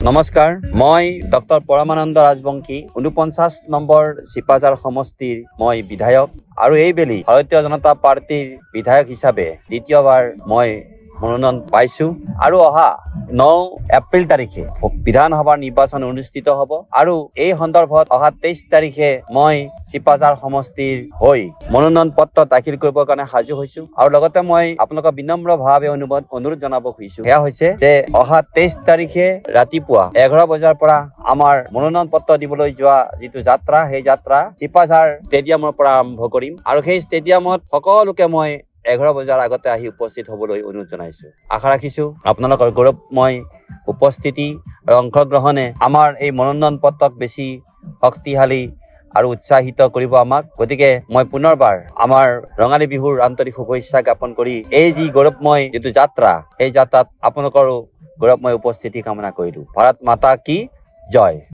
নমস্কাৰ, মই doctor Paramanand Rajbongshi ৪৯ number Sipajhar সমষ্টিৰ মই বিধায়ক আৰু এইবেলি ভাৰতীয় জনতা পাৰ্টিৰ বিধায়ক হিচাপে দ্বিতীয়বাৰ মই মনোনয়ন পাইছো আৰু অহা ৯ এপ্ৰিল তাৰিখে বিধানসভাৰ নিৰ্বাচন অনুষ্ঠিত হ'ব আৰু এই সন্দৰ্ভত অহা ২৩ তাৰিখে মই চিপাঝাৰ সমষ্টিৰ হৈ মনোনয়ন পত্ৰ দাখিল কৰিবৰ কাৰণে সাজু হৈছো আৰু লগতে মই আপোনালোকক বিনম্ৰভাৱে অনুৰোধ জনাব খুজিছো সেয়া হৈছে যে অহা ২৩ তাৰিখে ৰাতিপুৱা ১১ বজাৰ পৰা আমাৰ মনোনয়ন পত্ৰ দিবলৈ যোৱা যিটো যাত্ৰা সেই যাত্ৰা চিপাঝাৰ ষ্টেডিয়ামৰ পৰা আৰম্ভ কৰিম আৰু সেই ষ্টেডিয়ামত সকলোকে মই ১১ বজাৰ আগতে আহি উপস্থিত হ'বলৈ অনুৰোধ জনাইছো। আশা ৰাখিছো আপোনালোকৰ গৌৰৱময় উপস্থিতি আৰু অংশগ্ৰহণে আমাৰ এই মনোনয়ন পত্ৰক বেছি শক্তিশালী আৰু উৎসাহিত কৰিব আমাক। গতিকে মই পুনৰবাৰ আমাৰ ৰঙালী বিহুৰ আন্তৰিক শুভেচ্ছা জ্ঞাপন কৰি এই যি গৌৰৱময় যিটো যাত্ৰা এই যাত্ৰাত আপোনালোকৰো গৌৰৱময় উপস্থিতি কামনা কৰিলো। ভাৰত মাতা কি জয়।